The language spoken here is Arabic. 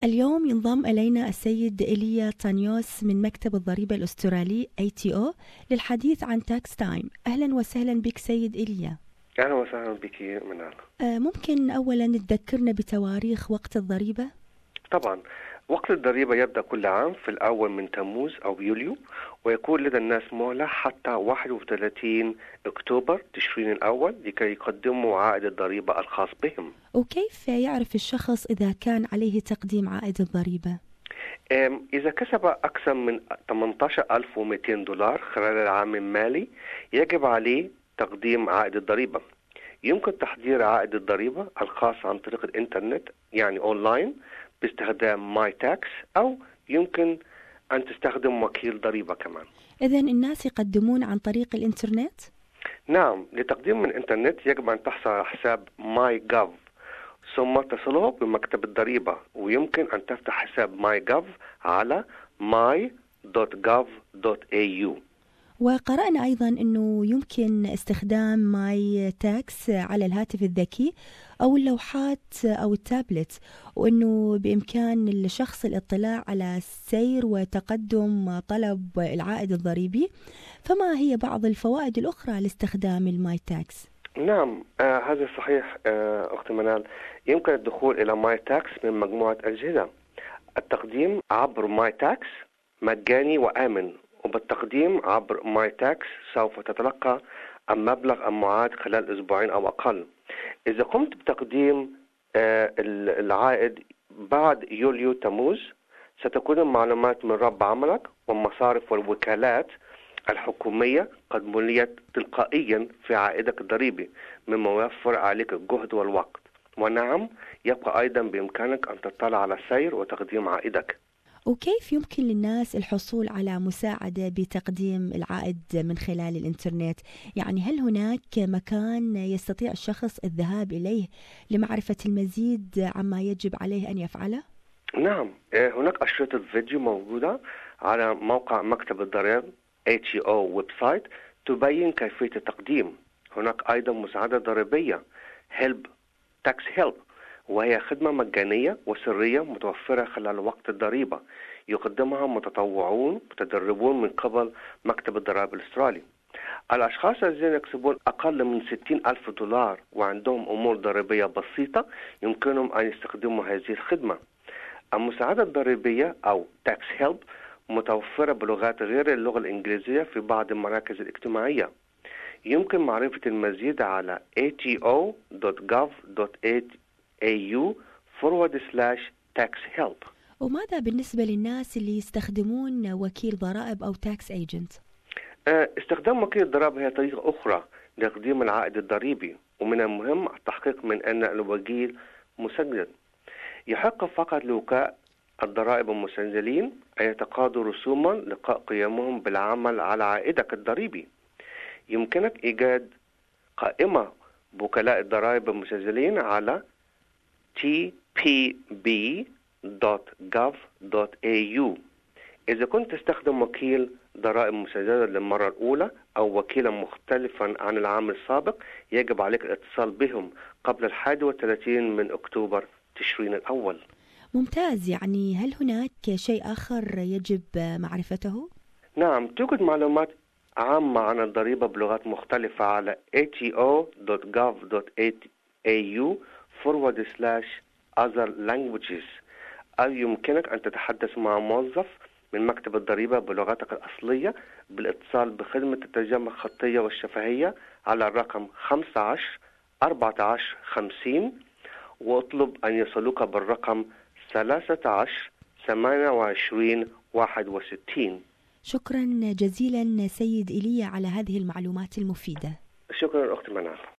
اليوم ينضم إلينا السيد إيليا طانيوس من مكتب الضريبة الأسترالي ATO للحديث عن تاكس تايم. أهلا وسهلا بك سيد إيليا. أهلا وسهلا بك منال. ممكن أولا تذكرنا بتواريخ وقت الضريبة؟ طبعا وقت الضريبة يبدأ كل عام في الأول من تموز أو يوليو، ويكون لدى الناس مهلة حتى 31 أكتوبر تشرين الأول لكي يقدموا عائد الضريبة الخاص بهم. وكيف يعرف الشخص إذا كان عليه تقديم عائد الضريبة؟ إذا كسب أكثر من 18,200 دولار خلال العام المالي يجب عليه تقديم عائد الضريبة. يمكن تحضير عائد الضريبة الخاص عن طريق الإنترنت، يعني أونلاين، باستخدام ماي تاكس، أو يمكن أن تستخدم وكيل ضريبة كمان. إذن الناس يقدمون عن طريق الإنترنت؟ نعم، لتقديم من الإنترنت يجب أن تحصل على حساب ماي جوف، ثم تصله بمكتب الضريبة، ويمكن أن تفتح حساب ماي جوف على my.gov.au. وقرأنا أيضا أنه يمكن استخدام ماي تاكس على الهاتف الذكي أو اللوحات أو التابلت، وأنه بإمكان الشخص الاطلاع على سير وتقدم طلب العائد الضريبي. فما هي بعض الفوائد الأخرى لاستخدام الماي تاكس؟ نعم، هذا صحيح أخت منال. يمكن الدخول إلى ماي تاكس من مجموعة أجهزة. التقديم عبر ماي تاكس مجاني وآمن، وبالتقديم عبر ماي تاكس سوف تتلقى المبلغ المعاد خلال أسبوعين أو أقل. إذا قمت بتقديم العائد بعد يوليو تموز، ستكون المعلومات من رب عملك والمصارف والوكالات الحكومية قد مليت تلقائيا في عائدك الضريبي، مما يوفر عليك الجهد والوقت. ونعم، يبقى أيضا بإمكانك أن تطلع على السير وتقديم عائدك. وكيف يمكن للناس الحصول على مساعدة بتقديم العائد من خلال الإنترنت؟ يعني هل هناك مكان يستطيع الشخص الذهاب إليه لمعرفة المزيد عما يجب عليه أن يفعله؟ نعم، هناك أشرطة فيديو موجودة على موقع مكتب الضرائب ATO ويب سايت تبين كيفية التقديم. هناك أيضا مساعدة ضريبية Help Tax Help، وهي خدمة مجانية وسرية متوفرة خلال وقت الضريبة، يقدمها متطوعون متدربون من قبل مكتب الضرائب الأسترالي. الأشخاص الذين يكسبون أقل من 60,000 دولار وعندهم أمور ضريبية بسيطة يمكنهم أن يستخدموا هذه الخدمة. المساعدة الضريبية أو Tax Help متوفرة بلغات غير اللغة الإنجليزية في بعض المراكز الاجتماعية. يمكن معرفة المزيد على ato.gov.au/tax-help. وماذا بالنسبة للناس اللي يستخدمون وكيل ضرائب أو تاكس ايجنت؟ استخدام وكيل الضرائب هي طريقة أخرى لتقديم العائد الضريبي، ومن المهم التحقيق من أن الوكيل مسجل. يحق فقط لوكلاء الضرائب المسجلين أن يتقاضوا رسوما لقاء قيامهم بالعمل على عائدك الضريبي. يمكنك إيجاد قائمة بوكلاء الضرائب المسجلين على tpb.gov.au. إذا كنت تستخدم وكيل ضرائب مسجلة للمرة الأولى أو وكيلا مختلفا عن العام السابق، يجب عليك الاتصال بهم قبل 31 من أكتوبر تشرين الأول. ممتاز. يعني هل هناك شيء آخر يجب معرفته؟ نعم، توجد معلومات عامة عن الضريبة بلغات مختلفة على ato.gov.au/other languages، أو يمكنك أن تتحدث مع موظف من مكتب الضريبة بلغتك الأصلية بالاتصال بخدمة الترجمة الخطية والشفهية على الرقم 15 14 50، واطلب أن يصلوك بالرقم 13 28 61. شكرا جزيلا سيد إيليا على هذه المعلومات المفيدة. شكرا أختي منال.